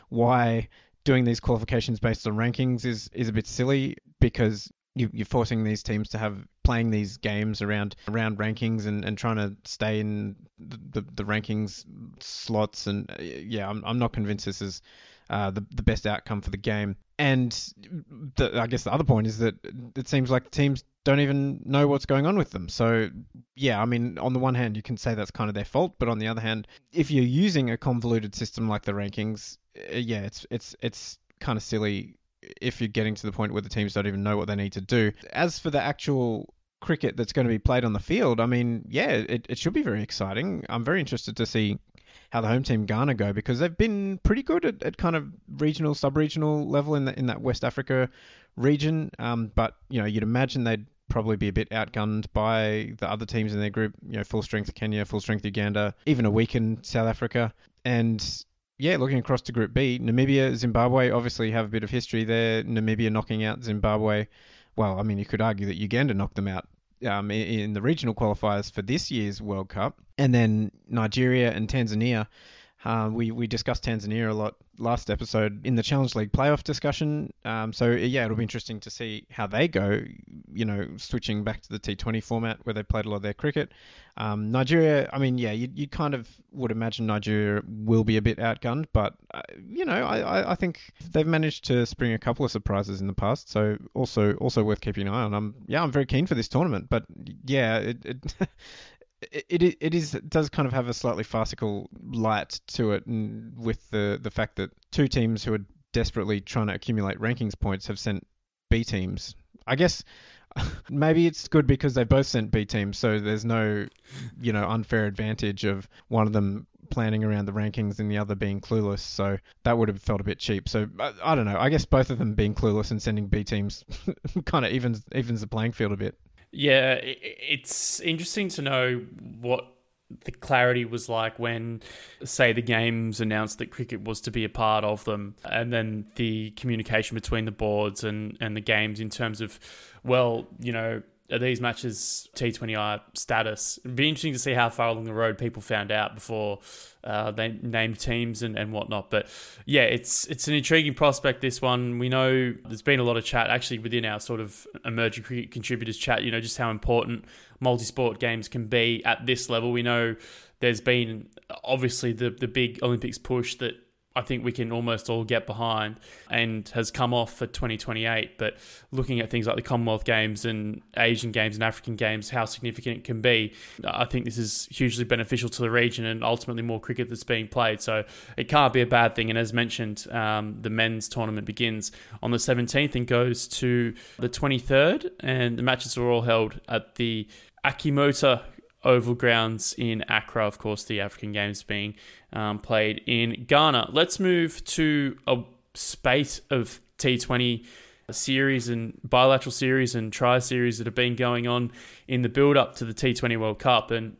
why doing these qualifications based on rankings is, is a bit silly, because you, you're forcing these teams to have playing these games around around rankings and, and trying to stay in the, the, the rankings slots. And uh, yeah, I'm I'm not convinced this is uh, the the best outcome for the game. And the, I guess the other point is that it seems like teams don't even know what's going on with them. So yeah, I mean, on the one hand, you can say that's kind of their fault, but on the other hand, if you're using a convoluted system like the rankings, uh, yeah, it's it's it's kind of silly if you're getting to the point where the teams don't even know what they need to do. As for the actual cricket that's going to be played on the field, I mean, yeah, it, it should be very exciting. I'm very interested to see how the home team Ghana go, because they've been pretty good at, at kind of regional, sub-regional level in the, in that West Africa region. Um, but, you know, you'd imagine they'd probably be a bit outgunned by the other teams in their group, you know, full strength Kenya, full strength Uganda, even a weakened South Africa. And yeah, looking across to Group B, Namibia, Zimbabwe obviously have a bit of history there. Namibia knocking out Zimbabwe. Well, I mean, you could argue that Uganda knocked them out um, in, in the regional qualifiers for this year's World Cup. And then Nigeria and Tanzania. Uh, we, we discussed Tanzania a lot last episode in the Challenge League playoff discussion. Um, so, yeah, it'll be interesting to see how they go, you know, switching back to the T twenty format where they played a lot of their cricket. Um, Nigeria, I mean, yeah, you, you kind of would imagine Nigeria will be a bit outgunned, but, uh, you know, I, I, I think they've managed to spring a couple of surprises in the past, so also also worth keeping an eye on. I'm, yeah, I'm very keen for this tournament, but, yeah, it... it it, it it is it does kind of have a slightly farcical light to it, and with the the fact that two teams who are desperately trying to accumulate rankings points have sent B teams. I guess maybe it's good because they both sent B teams, so there's no, you know, unfair advantage of one of them planning around the rankings and the other being clueless. So that would have felt a bit cheap. So I, I don't know. I guess both of them being clueless and sending B teams kind of evens evens the playing field a bit. Yeah, it's interesting to know what the clarity was like when, say, the games announced that cricket was to be a part of them, and then the communication between the boards and, and the games in terms of, well, you know, are these matches T twenty I status? It'd be interesting to see how far along the road people found out before uh, they named teams and, and whatnot. But yeah, it's it's an intriguing prospect, this one. We know there's been a lot of chat actually within our sort of emerging cricket contributors chat, you know, just how important multi-sport games can be at this level. We know there's been obviously the, the big Olympics push that I think we can almost all get behind and has come off for twenty twenty-eight. But looking at things like the Commonwealth Games and Asian Games and African Games, how significant it can be, I think this is hugely beneficial to the region and ultimately more cricket that's being played. So it can't be a bad thing. And as mentioned, um, the men's tournament begins on the seventeenth and goes to the twenty-third. And the matches are all held at the Achimota Oval Grounds in Accra, of course, the African Games being um, played in Ghana. Let's move to a spate of T twenty series and bilateral series and tri-series that have been going on in the build-up to the T twenty World Cup. And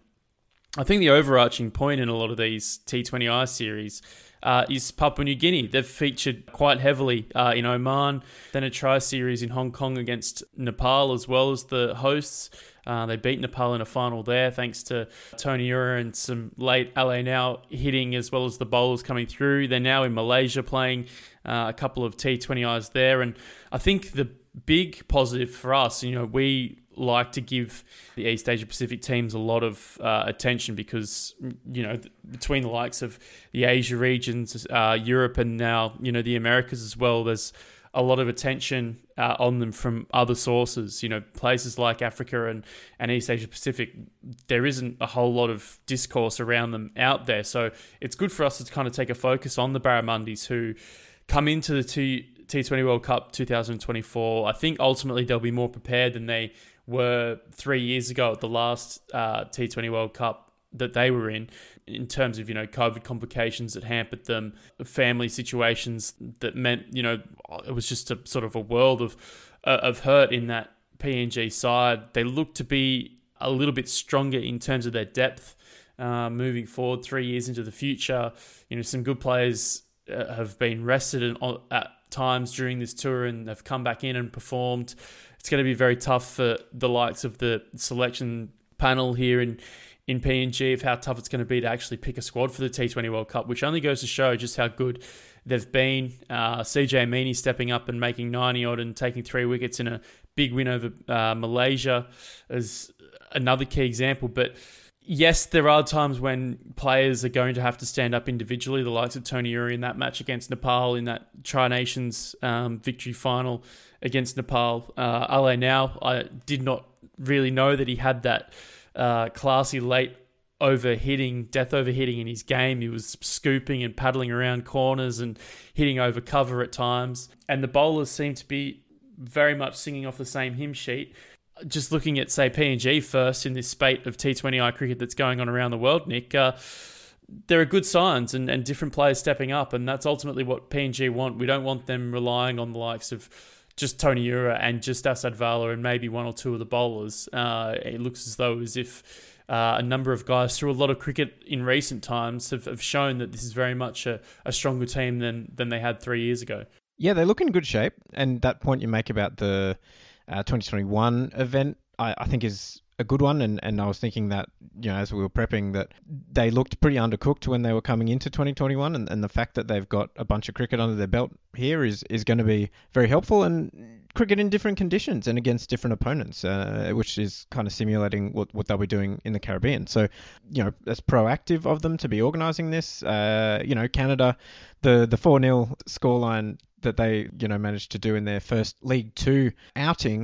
I think the overarching point in a lot of these T twenty I series uh, is Papua New Guinea. They've featured quite heavily uh, in Oman, then a tri-series in Hong Kong against Nepal as well as the hosts. Uh, they beat Nepal in a final there thanks to Tony Ura and some late L A Now hitting as well as the bowlers coming through. They're now in Malaysia playing uh, a couple of T twenty Is there. And I think the big positive for us, you know, we like to give the East Asia Pacific teams a lot of uh, attention because, you know, between the likes of the Asia regions, uh, Europe and now, you know, the Americas as well, there's a lot of attention uh, on them from other sources. You know, places like Africa and, and East Asia Pacific, there isn't a whole lot of discourse around them out there. So it's good for us to kind of take a focus on the Barramundis who come into the T- T20 World Cup twenty twenty-four. I think ultimately they'll be more prepared than they were three years ago at the last uh, T twenty World Cup that they were in, in terms of, you know, COVID complications that hampered them, family situations that meant, you know, it was just a sort of a world of uh, of hurt in that P N G side. They look to be a little bit stronger in terms of their depth uh, moving forward three years into the future. You know, some good players uh, have been rested and, uh, at times during this tour and have come back in and performed. It's going to be very tough for the likes of the selection panel here in in P N G of how tough it's going to be to actually pick a squad for the T twenty World Cup, which only goes to show just how good they've been. Uh, C J Amini stepping up and making ninety odd and taking three wickets in a big win over uh, Malaysia is another key example. But yes, there are times when players are going to have to stand up individually, the likes of Tony Uri in that match against Nepal in that Tri-Nations um, victory final against Nepal. Uh, Ale Now, I did not really know that he had that Uh, classy late over hitting, death over hitting in his game. He was scooping and paddling around corners and hitting over cover at times. And the bowlers seem to be very much singing off the same hymn sheet. Just looking at, say, P N G first in this spate of T twenty I cricket that's going on around the world, Nick, uh, there are good signs and, and different players stepping up. And that's ultimately what P N G want. We don't want them relying on the likes of just Tony Ura and just Asad Vala and maybe one or two of the bowlers. Uh, it looks as though as if uh, a number of guys through a lot of cricket in recent times have, have shown that this is very much a, a stronger team than, than they had three years ago. Yeah, they look in good shape. And that point you make about the uh, twenty twenty-one event, I, I think is a good one. And, and I was thinking that, you know, as we were prepping, that they looked pretty undercooked when they were coming into twenty twenty-one. And, and the fact that they've got a bunch of cricket under their belt here is, is going to be very helpful. And cricket in different conditions and against different opponents, uh, which is kind of simulating what, what they'll be doing in the Caribbean. So, you know, that's proactive of them to be organising this. Uh, you know, Canada, the, the four nil scoreline that they, you know, managed to do in their first League Two outing,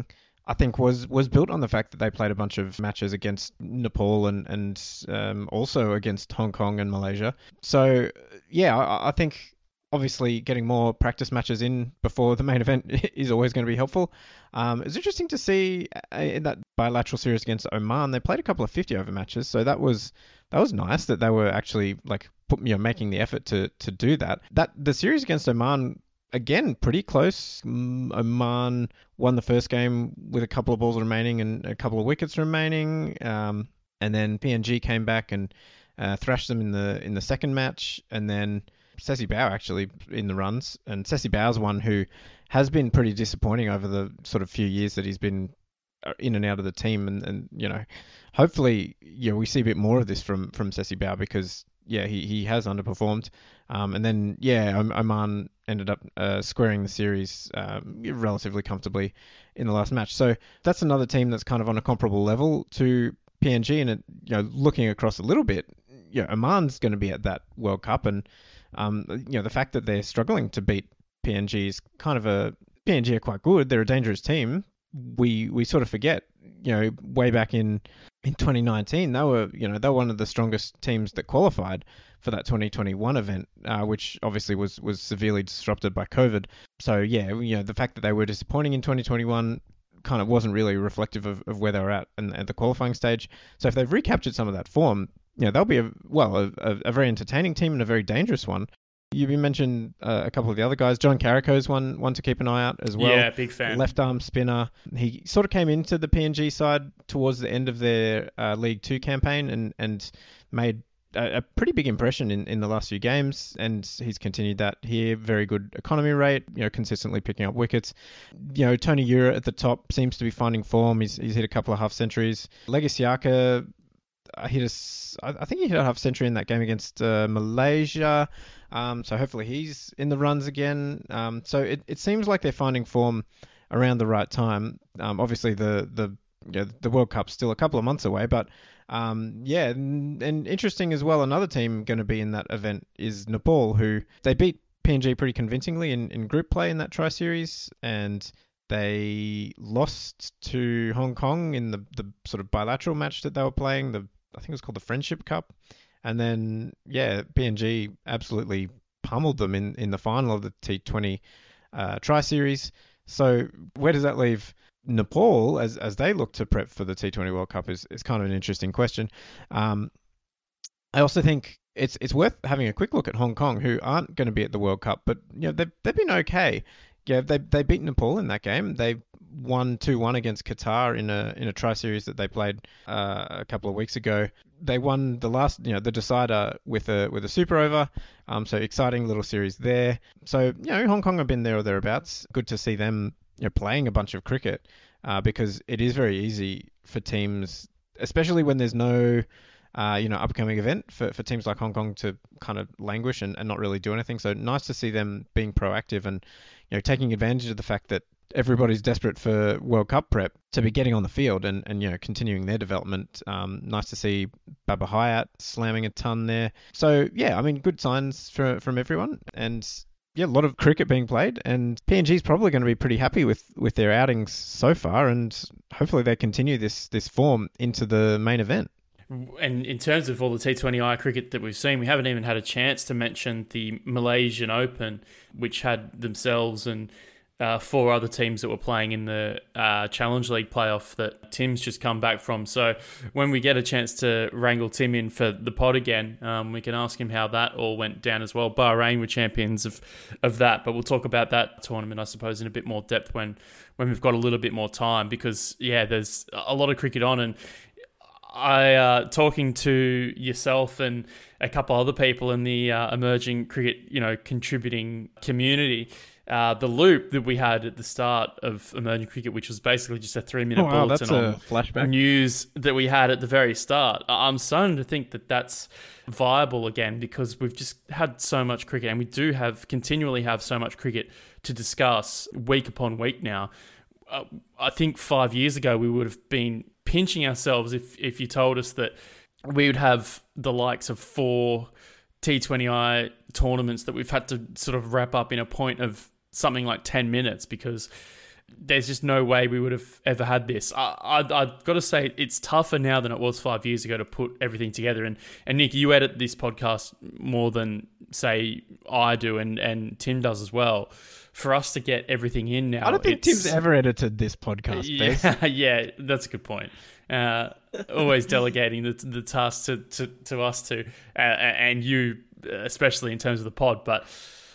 I think was was built on the fact that they played a bunch of matches against Nepal and and um, also against Hong Kong and Malaysia. So yeah, I, I think obviously getting more practice matches in before the main event is always going to be helpful. Um, it's interesting to see uh, in that bilateral series against Oman, they played a couple of fifty over matches, so that was that was nice that they were actually like put, you know, making the effort to to do that. That the series against Oman, again, pretty close. Oman won the first game with a couple of balls remaining and a couple of wickets remaining, um, and then P N G came back and uh, thrashed them in the in the second match, and then Ceci Bao actually in the runs, and Ceci Bao's one who has been pretty disappointing over the sort of few years that he's been in and out of the team, and, and you know, hopefully, you know, we see a bit more of this from from Ceci Bao because yeah, he, he has underperformed, um, and then yeah, Oman ended up uh, squaring the series um, relatively comfortably in the last match. So that's another team that's kind of on a comparable level to P N G, and it, you know, looking across a little bit, you know, Oman's going to be at that World Cup, and um, you know, the fact that they're struggling to beat P N G is kind of a P N G are quite good. They're a dangerous team. We we sort of forget, you know, way back in in twenty nineteen, they were, you know, they were one of the strongest teams that qualified for that twenty twenty-one event, uh, which obviously was was severely disrupted by COVID. So yeah, you know, the fact that they were disappointing in twenty twenty-one kind of wasn't really reflective of, of where they were at and at the qualifying stage. So if they've recaptured some of that form, you know, they'll be a well a, a very entertaining team and a very dangerous one. You mentioned uh, a couple of the other guys. John Carrico's one one to keep an eye out as well. Yeah, big fan. Left arm spinner. He sort of came into the P N G side towards the end of their uh, League Two campaign and and made a, a pretty big impression in, in the last few games. And he's continued that here. Very good economy rate. You know, consistently picking up wickets. You know, Tony Ura at the top seems to be finding form. He's he's hit a couple of half centuries. Legasiaka hit a, I think he hit a half century in that game against uh, Malaysia. Um, so hopefully he's in the runs again. Um, so it, it seems like they're finding form around the right time. Um, obviously the the you know, the World Cup's still a couple of months away, but um, yeah, and, and interesting as well. Another team going to be in that event is Nepal, who they beat P N G pretty convincingly in, in group play in that tri series, and they lost to Hong Kong in the the sort of bilateral match that they were playing. The I think it was called the Friendship Cup. And then, yeah, P N G absolutely pummeled them in, in the final of the T twenty uh, tri-series. So where does that leave Nepal as as they look to prep for the T twenty World Cup is, is kind of an interesting question. Um, I also think it's it's worth having a quick look at Hong Kong, who aren't going to be at the World Cup, but you know they've, they've been okay. Yeah, they they beat Nepal in that game. They won two one against Qatar in a in a tri-series that they played uh, a couple of weeks ago. They won the last, you know, the decider with a with a super over. Um, so exciting little series there. So you know, Hong Kong have been there or thereabouts. Good to see them, you know, playing a bunch of cricket uh, because it is very easy for teams, especially when there's no uh, you know upcoming event for, for teams like Hong Kong to kind of languish and, and not really do anything. So nice to see them being proactive and you know taking advantage of the fact that everybody's desperate for World Cup prep to be getting on the field and, and you know continuing their development. Um, nice to see Baba Hayat slamming a ton there. So yeah, I mean good signs for, from everyone, and yeah, a lot of cricket being played, and P N G's probably going to be pretty happy with, with their outings so far, and hopefully they continue this this form into the main event. And in terms of all the T twenty I cricket that we've seen, we haven't even had a chance to mention the Malaysian Open, which had themselves and Uh, four other teams that were playing in the uh, Challenge League playoff that Tim's just come back from. So when we get a chance to wrangle Tim in for the pod again, um, we can ask him how that all went down as well. Bahrain were champions of of that, but we'll talk about that tournament, I suppose, in a bit more depth when, when we've got a little bit more time because, yeah, there's a lot of cricket on. And I, uh, talking to yourself and a couple other people in the uh, emerging cricket, you know, contributing community, Uh, the loop that we had at the start of Emerging Cricket, which was basically just a three-minute oh, wow, bulletin that's a on flashback. news that we had at the very start. I'm starting to think that that's viable again because we've just had so much cricket, and we do have continually have so much cricket to discuss week upon week now. Uh, I think five years ago we would have been pinching ourselves if if you told us that we would have the likes of four T twenty I tournaments that we've had to sort of wrap up in a point of something like ten minutes because there's just no way we would have ever had this. I, I, I've got to say, it's tougher now than it was five years ago to put everything together. And, and Nick, you edit this podcast more than, say, I do, and, and Tim does as well. For us to get everything in now, I don't think Tim's ever edited this podcast. Yeah, yeah, that's a good point. Uh, always delegating the the task to, to, to us two, uh, and you, especially in terms of the pod. But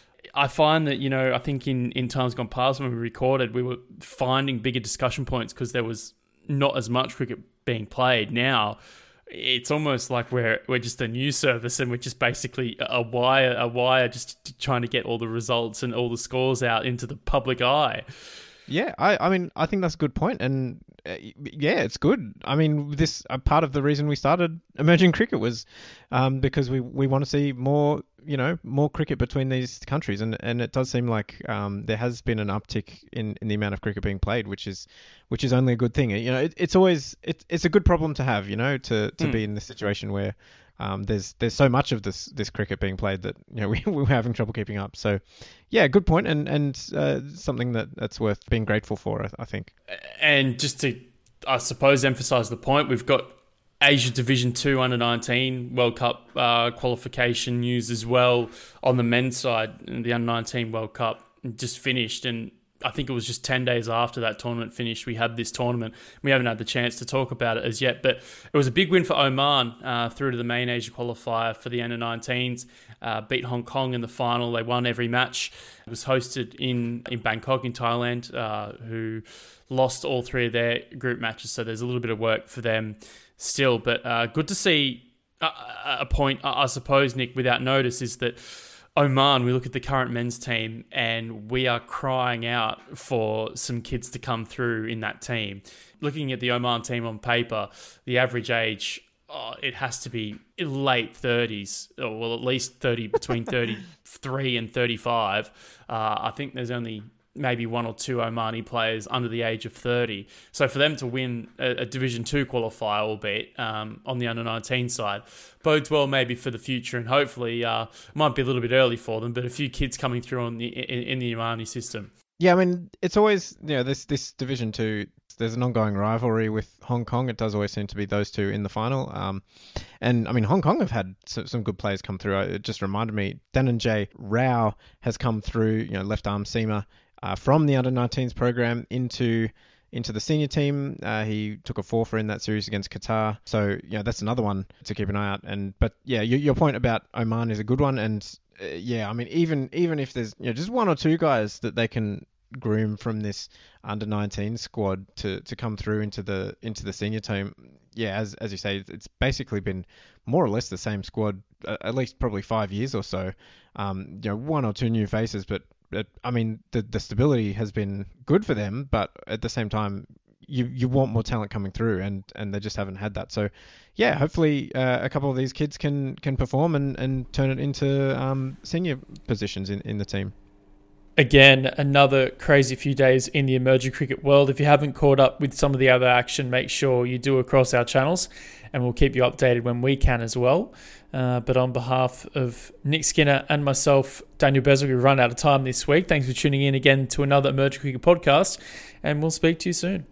I find that, you know, I think in, in times gone past when we recorded, we were finding bigger discussion points because there was not as much cricket being played. Now it's almost like we're we're just a news service, and we're just basically a wire a wire just trying to get all the results and all the scores out into the public eye. Yeah, I, I mean, I think that's a good point, and uh, yeah, it's good. I mean, this uh, part of the reason we started Emerging Cricket was um, because we, we want to see more, you know, more cricket between these countries, and, and it does seem like um, there has been an uptick in, in the amount of cricket being played, which is which is only a good thing. You know, it, it's always it's it's a good problem to have, you know, to, to mm. be in this situation where Um, there's there's so much of this this cricket being played that, you know, we we're having trouble keeping up. So, yeah, good point, and and uh, something that, that's worth being grateful for, I, I think. And just to, I suppose, emphasise the point, we've got Asia Division Two Under nineteen World Cup uh, qualification news as well on the men's side. The Under nineteen World Cup just finished, and I think it was just ten days after that tournament finished, we had this tournament. We haven't had the chance to talk about it as yet, but it was a big win for Oman uh, through to the main Asia qualifier for the under nineteens. Uh, beat Hong Kong in the final. They won every match. It was hosted in, in Bangkok in Thailand, uh, who lost all three of their group matches, so there's a little bit of work for them still. But uh, good to see a, a point, I suppose, Nick, without notice, is that Oman, we look at the current men's team and we are crying out for some kids to come through in that team. Looking at the Oman team on paper, the average age, oh, it has to be late thirties, or well, at least thirty, between thirty-three and thirty-five. Uh, I think there's only maybe one or two Omani players under the age of thirty. So for them to win a, a Division Two qualifier, albeit um, on the under nineteen side, bodes well maybe for the future, and hopefully uh, might be a little bit early for them, but a few kids coming through on the in, in the Omani system. Yeah, I mean, it's always, you know, this this Division Two. There's an ongoing rivalry with Hong Kong. It does always seem to be those two in the final. Um, and I mean, Hong Kong have had some, some good players come through. It just reminded me, Dhananjay Rao has come through, you know, left arm seamer. Uh, from the under nineteens program into into the senior team. Uh, he took a four for in that series against Qatar. So, you know, that's another one to keep an eye out. And But, yeah, your, your point about Oman is a good one. And, uh, yeah, I mean, even even if there's, you know, just one or two guys that they can groom from this under nineteen squad to, to come through into the into the senior team, yeah, as as you say, it's basically been more or less the same squad, uh, at least probably five years or so. Um, you know, one or two new faces, but I mean, the the stability has been good for them, but at the same time, you you want more talent coming through, and, and they just haven't had that. So, yeah, hopefully uh, a couple of these kids can can perform and, and turn it into um, senior positions in, in the team. Again, another crazy few days in the emerging cricket world. If you haven't caught up with some of the other action, make sure you do across our channels, and we'll keep you updated when we can as well. Uh, but on behalf of Nick Skinner and myself, Daniel Beswick, we've run out of time this week. Thanks for tuning in again to another Emerging Cricket podcast, and we'll speak to you soon.